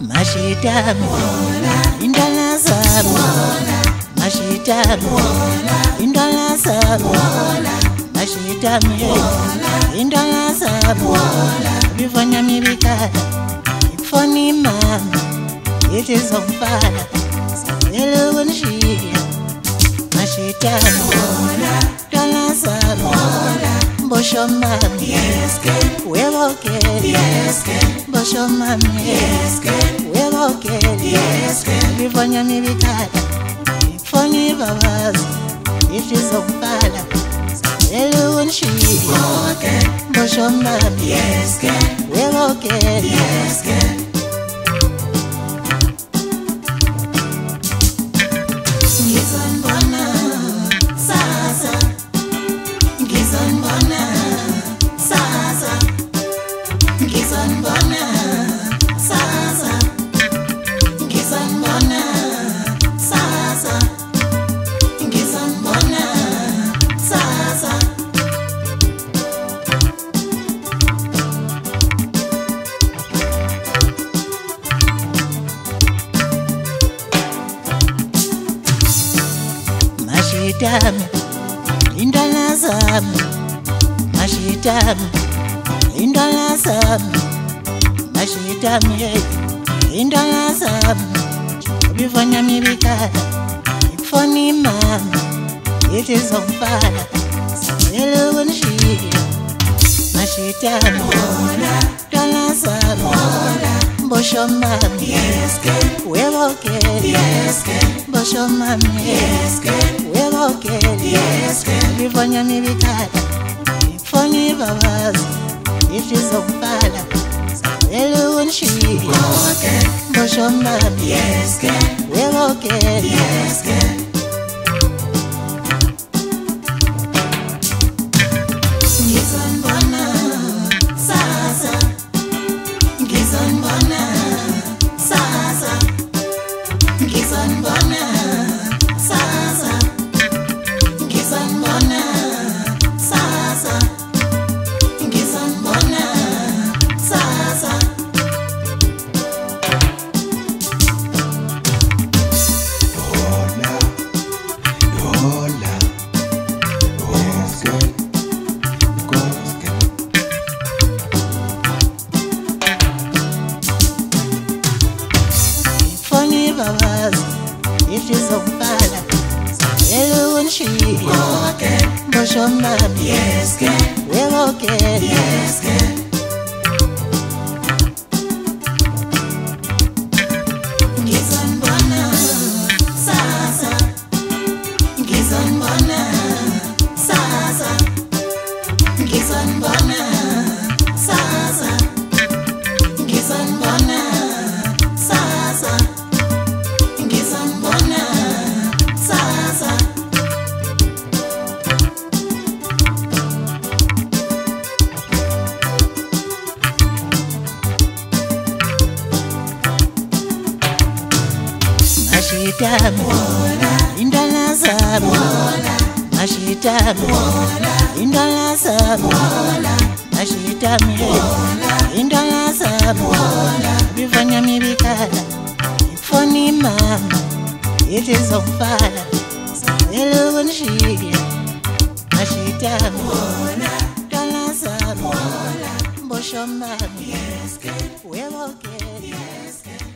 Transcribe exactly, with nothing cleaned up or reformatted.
Mashitami indala zami Mashitami indala zami Mashitami indala zami Bifanya mibikala Ikufoni mama Iti zongfala Sabelo wanshia Mashitami indala zami Bosho mami Wewo keli Bosho mami Wewo keli Bifanya mibikala Ikufoni babazi Iti zongfala Sabelo wanshia Bosho mami Wewo keli Ngizonibona sasa Ngizonibona sasa Ngizonibona sasa Ngizonibona sasa Ngizonibona sasa Mashitami indala zami Mashitami indala zami Mashitami indala zami Bifanya mibikala Ikufoni mama Iti zongfala Sabelo wanshia Mashitami indala zami Bosho mami Wewo keli Bosho mami Wewo keli Bifanya mibikala Ikufoni babazi Iti zongfala Sabelo wanshia Bosho mami Wewo keli Ngizonibona sasa Ngizonibona sasa Ngizonibona sasa Ngizonibona sasa Ngizonibona sasa Hola, hola, Goske, Goske. Ifoni babazi Iti zongfala Sabelo wanshia Bosho mami Wewo keli Ngizonibona sasa Ngizonibona sasa Ngizonibona sasa Ngizonibona sasa Ngizonibona sasa Mashitami indala zami Mashitami indala zami Mashitami indala zami Bifanya mibikala Ikufoni mama Iti zongfala Sabelo wanshia Mashitami indala zami Bosho mami Wewo keli